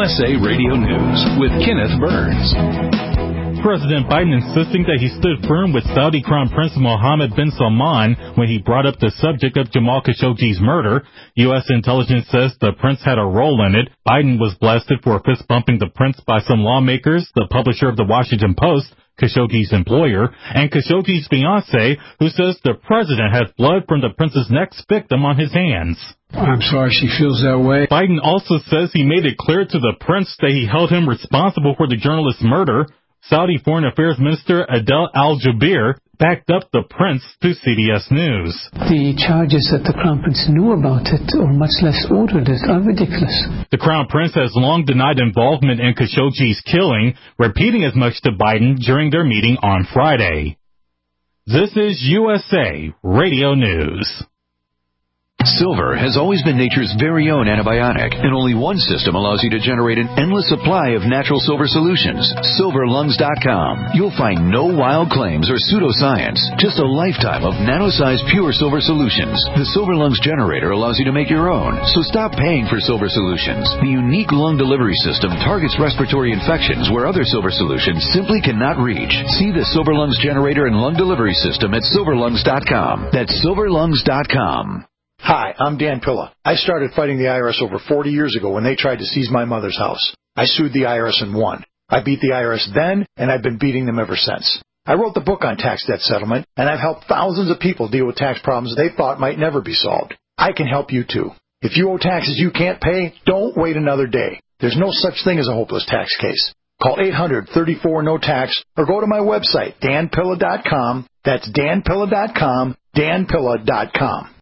USA Radio News with Kenneth Burns. President Biden insisting that he stood firm with Saudi Crown Prince Mohammed bin Salman when he brought up the subject of Jamal Khashoggi's murder. U.S. intelligence says the prince had a role in it. Biden was blasted for fist-bumping the prince by some lawmakers, the publisher of the Washington Post, Khashoggi's employer, and Khashoggi's fiancée, who says the president has blood from the prince's next victim on his hands. I'm sorry she feels that way. Biden also says he made it clear to the prince that he held him responsible for the journalist's murder. Saudi Foreign Affairs Minister Adel Al-Jubeir backed up the prince to CBS News. The charges that the Crown Prince knew about it, or much less ordered it, are ridiculous. The Crown Prince has long denied involvement in Khashoggi's killing, repeating as much to Biden during their meeting on Friday. This is USA Radio News. Silver has always been nature's very own antibiotic, and only one system allows you to generate an endless supply of natural silver solutions. SilverLungs.com. You'll find no wild claims or pseudoscience, just a lifetime of nano-sized pure silver solutions. The Silver Lungs generator allows you to make your own, so stop paying for silver solutions. The unique lung delivery system targets respiratory infections where other silver solutions simply cannot reach. See the Silver Lungs generator and lung delivery system at SilverLungs.com. That's SilverLungs.com. Hi, I'm Dan Pilla. I started fighting the IRS over 40 years ago when they tried to seize my mother's house. I sued the IRS and won. I beat the IRS then, and I've been beating them ever since. I wrote the book on tax debt settlement, and I've helped thousands of people deal with tax problems they thought might never be solved. I can help you too. If you owe taxes you can't pay, don't wait another day. There's no such thing as a hopeless tax case. Call 800-34-NO-TAX or go to my website, danpilla.com. That's danpilla.com, danpilla.com.